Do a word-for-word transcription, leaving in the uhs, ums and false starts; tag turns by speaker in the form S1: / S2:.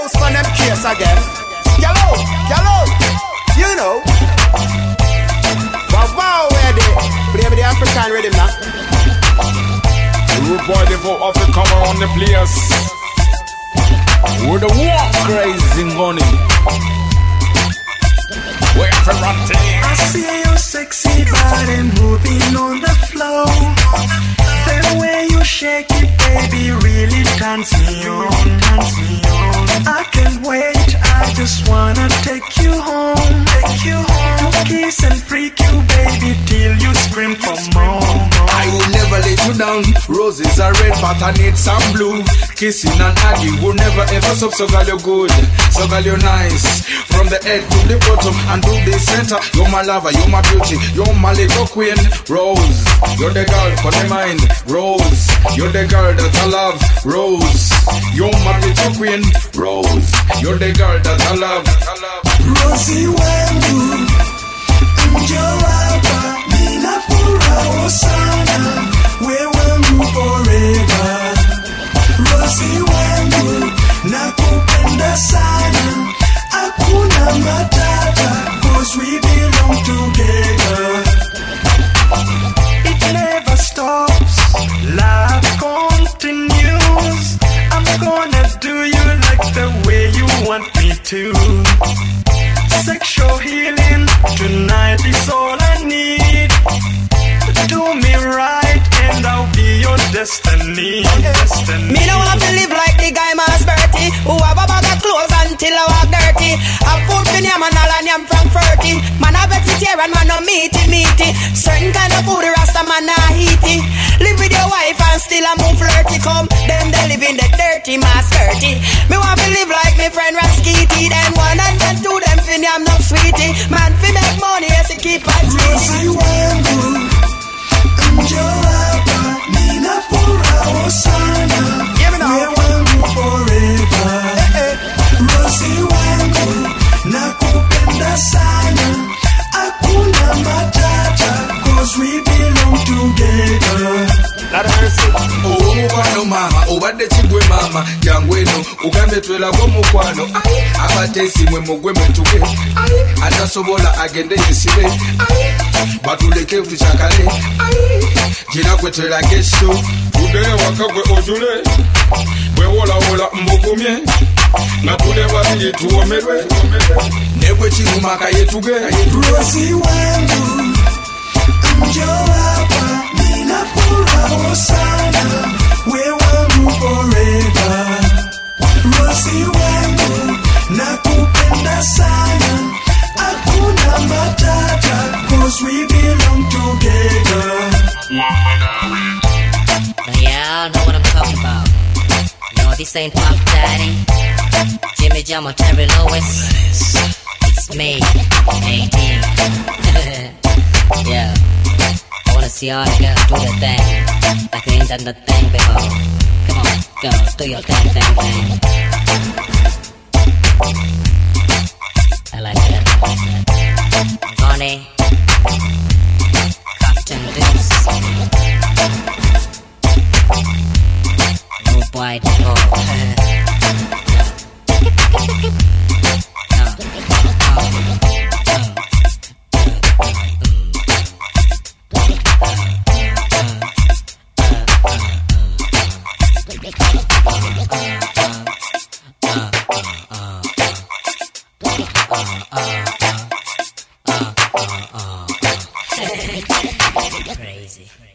S1: house for them case again. Get out, get out. You know. Wow, wow, where they play with the African rhythm now.
S2: Rude boy, they for Africa around the place. We're the war crazy money. We're for running.
S3: I see your sexy body moving on the floor. The way you shake it, baby, really turns me on, turns me on. I can't wait, I just wanna take you home, take you home. To kiss and freak you, baby, till you scream for more.
S4: I will never let you down. Roses are red, but I need some blue. Kissing and hugging will never ever stop. So girl, you're good, so girl, you're nice. From the head to the bottom and to the center, you're my lover, you're my beauty, you're my little queen. Rose, you're the girl for the mind. Rose, you're the girl that I love. Rose, you're my little queen. Rose, you're the girl that I love.
S3: Rosie wangu njowapa mina furaha sana, we wangu forever. Rosie wangu nakupenda sana, hakuna matata, cause we belong together. It never stops, love continues. I'm gonna do you like the way you want me to. Sexual healing tonight is all I need. Do me right and I'll be your destiny, destiny.
S5: Me don't want to live like the guy Mas Bertie, who have a bag of clothes until I walk dirty. I food for name and all and I'm Frankfurty. Man a vegetarian, man no meaty meaty. Certain kind of food the Rasta man a eaty. Live with your wife and still a move flirty. Come, them they live in the dirty Mas Bertie. Me want to live like me friend Raskiti. Then one and then two them fin I'm no sweetie. Man fi make money yes he keep on
S3: Rosie wangu njowapa mina furaha sana, we wangu forever. Rosie wangu nakupenda sana, hakuna matata, cause we belong together.
S4: Oh, no mama, obadde kigwe mama, jangweno, ugambe twelako mukwano. Abatesi mwe mugwe metuke, atasobola agende yesibe. Batuleke tuchakale, jina kwe twelake esho.
S2: Tudele waka kwe ojule, kwe wola wola mbugumye. Na tule wabili tuomerwe,
S4: nekwe chirumaka yetuge.
S3: Rosie wangu njowapa mina furaha sana, we wangu forever. Rosie wangu nakupenda sana, hakuna matata, cause we belong together.
S6: Now y'all know what I'm talking about. You know if this ain't Pop Daddy, Jimmy Jam or Terry Lewis, it's me, eighteen. Yeah, I wanna see all the girls do their thing, like they ain't done the thing before. Come on, girls, do your thing, thing, thing. I like that, I like that. Bonnie, Captain Deuce, Rude Boy, Devo. Crazy.